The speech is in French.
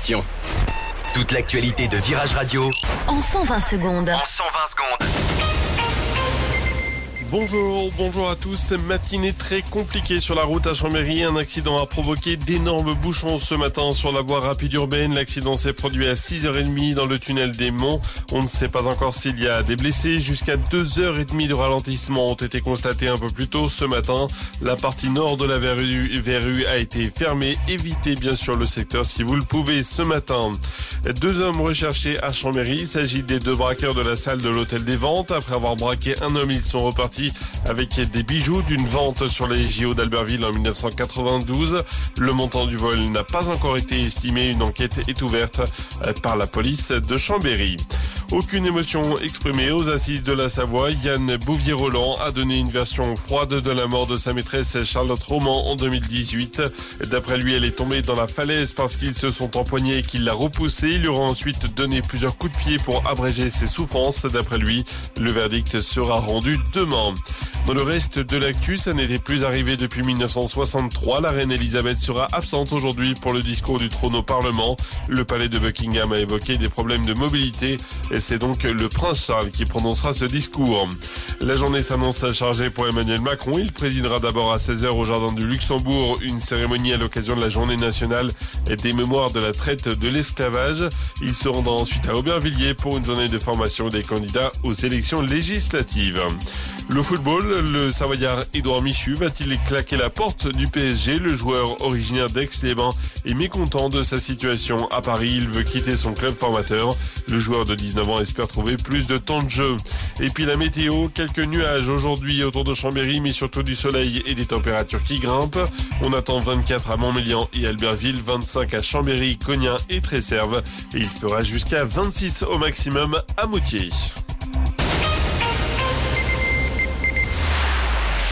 d'information. Toute l'actualité de Virage Radio en 120 secondes. Bonjour à tous. Matinée très compliquée sur la route à Chambéry. Un accident a provoqué d'énormes bouchons ce matin sur la voie rapide urbaine. L'accident s'est produit à 6h30 dans le tunnel des Monts. On ne sait pas encore s'il y a des blessés. Jusqu'à 2h30 de ralentissement ont été constatés un peu plus tôt ce matin. La partie nord de la verrue a été fermée. Évitez bien sûr le secteur si vous le pouvez ce matin. 2 hommes recherchés à Chambéry. Il s'agit des 2 braqueurs de la salle de l'hôtel des ventes. Après avoir braqué un homme, ils sont repartis avec des bijoux d'une vente sur les JO d'Albertville en 1992. Le montant du vol n'a pas encore été estimé. Une enquête est ouverte par la police de Chambéry. Aucune émotion exprimée aux assises de la Savoie. Yann Bouvier-Roland a donné une version froide de la mort de sa maîtresse Charlotte Roman en 2018. D'après lui, elle est tombée dans la falaise parce qu'ils se sont empoignés et qu'il l'a repoussée. Il lui aura ensuite donné plusieurs coups de pied pour abréger ses souffrances. D'après lui, le verdict sera rendu demain. Dans le reste de l'actu, ça n'était plus arrivé depuis 1963. La reine Elisabeth sera absente aujourd'hui pour le discours du trône au Parlement. Le palais de Buckingham a évoqué des problèmes de mobilité et c'est donc le prince Charles qui prononcera ce discours. La journée s'annonce chargée pour Emmanuel Macron. Il présidera d'abord à 16h au Jardin du Luxembourg une cérémonie à l'occasion de la journée nationale des mémoires de la traite de l'esclavage. Il se rendra ensuite à Aubervilliers pour une journée de formation des candidats aux élections législatives. Le football, le Savoyard Édouard Michu va-t-il claquer la porte du PSG? Le joueur originaire d'Aix-les-Bains est mécontent de sa situation à Paris. Il veut quitter son club formateur. Le joueur de 19 ans espère trouver plus de temps de jeu. Et puis la météo, quelques nuages aujourd'hui autour de Chambéry, mais surtout du soleil et des températures qui grimpent. On attend 24 à Montmélian et Albertville, 25 à Chambéry, Cognac et Tresserve. Et il fera jusqu'à 26 au maximum à Moutier.